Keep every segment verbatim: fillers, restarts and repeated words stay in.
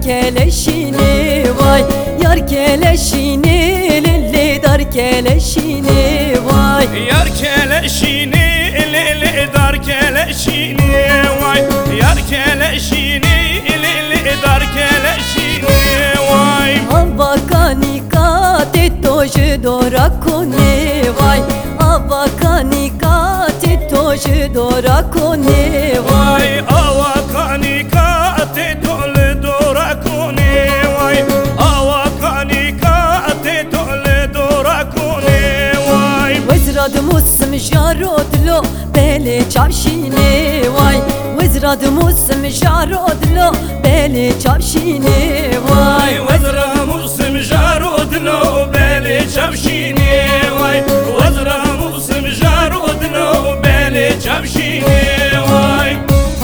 keleşini vay, yar keleşini lili dar keleşini vay, yar keleşini lili dar keleşini vay, yar keleşini lili dar keleşini vay. Hava kanikate toje dora kone vay, hava kanikate toje dora kone vay, ava kanikate tole dora kone vay, ava kanikate tole dora kone vay. Wezrad musm jarodlo bele çavşine vay, wezrad musm jarodlo bele çavşine vay, wezra musm jarodlo bele çavşine vay, wezra musm jarodlo bele çavşine vay.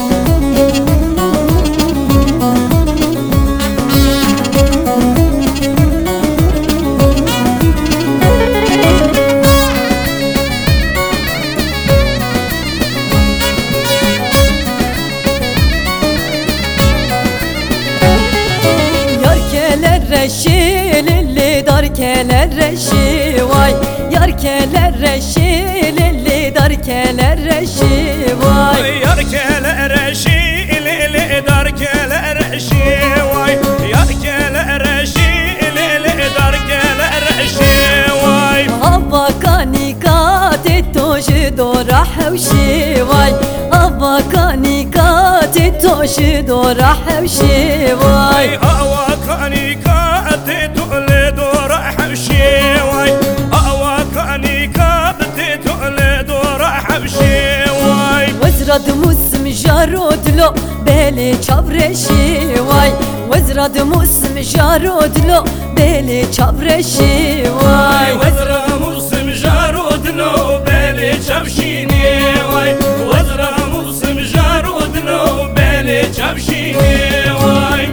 reşi lili dar keler reşi vay, yar keler reşi lili dar keler reşi vay, yar keler reşi lili dar keler reşi vay, yar keler reşi lili dar keler reşi vay. hava kanikate toje dora hevşi vay, hava kanikate toje dora hevşi vay, hava kanikate tole dora hevşi vay, hava kanikate tole dora hevşi vay. wezrad musm jarodlo bele çavreşi vay, wezrad musm jarodlo bele çavreşi vay, wezra musm jarodlo bele çavşini vay, wezra musm jarodlo bele çavşini vay.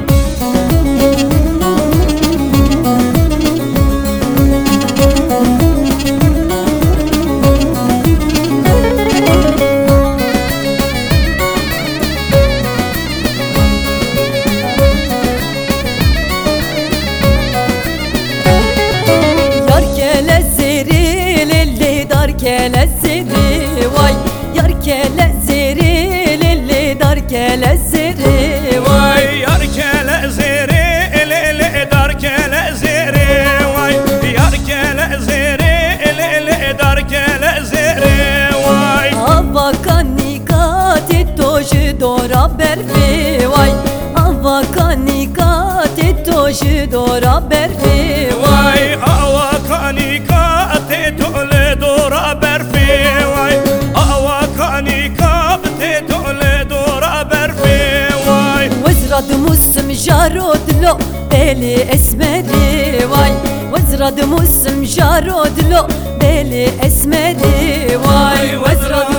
Kelezzeri vay, yar kelezzeri lili dar kelezzeri vay, yar kelezzeri lili dar kelezzeri vay, yar kelezzeri lili dar kelezzeri vay. hava kanikate toje dora berfi vay, hava kanikate toje dora berfi vay, hava kanikate tole dora berfi vay, hava kanikate tole dora berfi vay. wezrad musm jarodlo beli esmeri vay, wezrad musm jarodlo beli esmeri vay, wezrad